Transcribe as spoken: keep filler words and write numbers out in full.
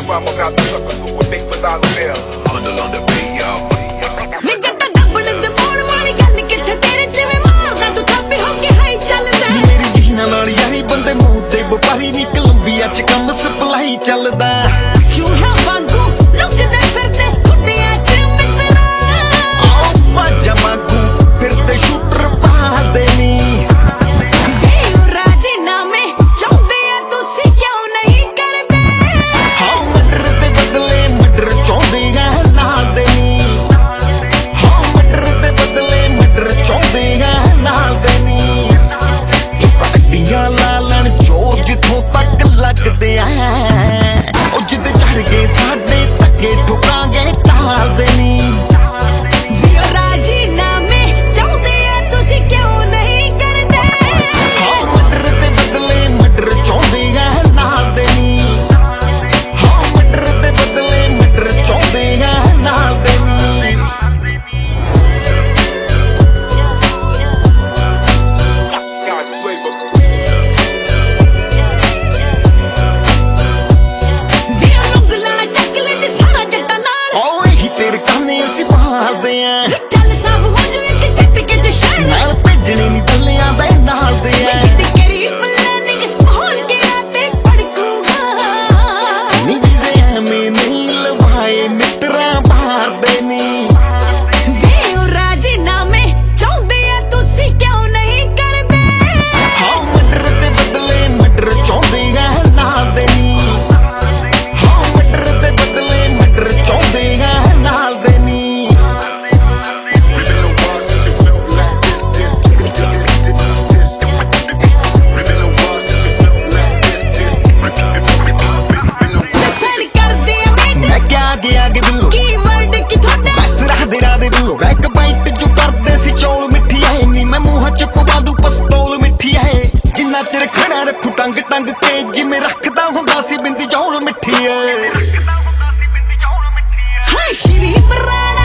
vamos a tu casa, su bem pesado mesmo. Handle on the beat, y'all. ਵੇ ਜੱਟਾ ਦੱਬਣ ਦੇ ਮੋੜ ਵਾਲੀ ਗੱਲ ਕਿੱਥੇ ਤੇਰੇ ਜਿਵੇਂ ਮਾਰਦਾ ਤੂੰ ਥਾਪੀ ਹੋ ਕੇ ਹਾਈ ਚੱਲਦਾ ਮੇਰੀ ਜੀਨਾ ਨਾਲ ਯਾਰੀ ਬੰਦੇ ਮੂੰਹ ਤੇ ਵਪਾਰੀ ਨੀ ਕੋਲੰਬੀਆ ਚ ਕੰਮ ਸਪਲਾਈ ਚੱਲਦਾ ਚੂਹਾ ਵਾਂਗੂ ਲੁਕਦੇ ਫਿਰਦੇ ਕੁੱਟਿਆਂ ਚ ਮਿੱਤਰਾ ਆਓ ਬਾਜਾ ਮਾਗੂ ਫਿਰਦੇ ਸ਼ੂਟਰ ਪਾ ਦੇਣੀ ਲੱਗਦੇ ਆ ਉਹ ਜਿੱਦ ਚੜ ਗਏ ਸਾਡੇ ਧੱਕੇ ਠੁਕਾਂਗੇ ਟਾਲਦੇ ਨੀ ਵੀਓ ਰਾਜੀਨਾਮੇ ਚਾਹੁੰਦੇ ਆ ਤੁਸੀਂ ਕਿਉਂ ਨਹੀਂ ਕਰਦੇ ਹਾਂ ਮਰਡਰ ਦੇ ਬਦਲੇ ਮਰਡਰ ਚਾਹੁੰਦੇ ਆ ਨਾਲ ਦੇ ਨੀ ਹਾਂ ਮਰਡਰ ਦੇ ਬਦਲੇ ਮਰਡਰ ਚਾਹੁੰਦੇ ਆ ਨਾਲ ਦੇ ਨੀ ਚੱਲ ਸਾਫ ਹੋ ਜਵੇ ਕਿ ਚੱਟ ਕੇ ਜਸ਼ਨ ਨਾਲ ਭੇਜਣੀ ਨੀ ਦੱਲਿਆਂ ਦੇ ਨਾਲ ਦੇ ਆ ਜਿੱਦ ਕਰੀ ਪਲਾਨਿੰਗ ਮਾਹੌਲ ਗਿਆ ਤੇ ਭੜਕੂਗਾ ਨੀ ਵੀਜ਼ੇ ਐਵੇਂ ਨਹੀਂ ਲਵਾਏ ਮਿੱਤਰਾਂ ਮਾਰਦੇ ਨੀ ਵੇ ਉਹ ਰਾਜੀਨਾਮੇ ਚਾਹੁੰਦੇ ਆ ਤੁਸੀਂ ਕਿਉਂ ਨਹੀਂ ਕਰਦੇ ਹਾਂ ਮਰਡਰ ਦੇ ਬਦਲੇ ਮਰਡਰ ਚਾਹੁੰਦੇ ਆ ਨਾਲ ਦੇ ਨੀ ਹਾਂ ਮਰਡਰ ਦੇ ਬਦਲੇ ਮਰਡਰ ਚਾਹੁੰਦੇ ਆ ਨਾਲ ਦੇ ਨੀ ਜਿੰਨਾ ਚਿਰ ਖੜਾ ਰੱਖੂ ਟੰਗ ਟੰਗ ਕੇ ਜਿਵੇਂ ਰੱਖਦਾ ਹੁੰਦਾ ਸੀ ਬਿੰਦੀ ਜੌਲ ਮਿੱਠੀ ਏ ਹਾਂ ਸ਼੍ਰੀ ਬਰਾੜ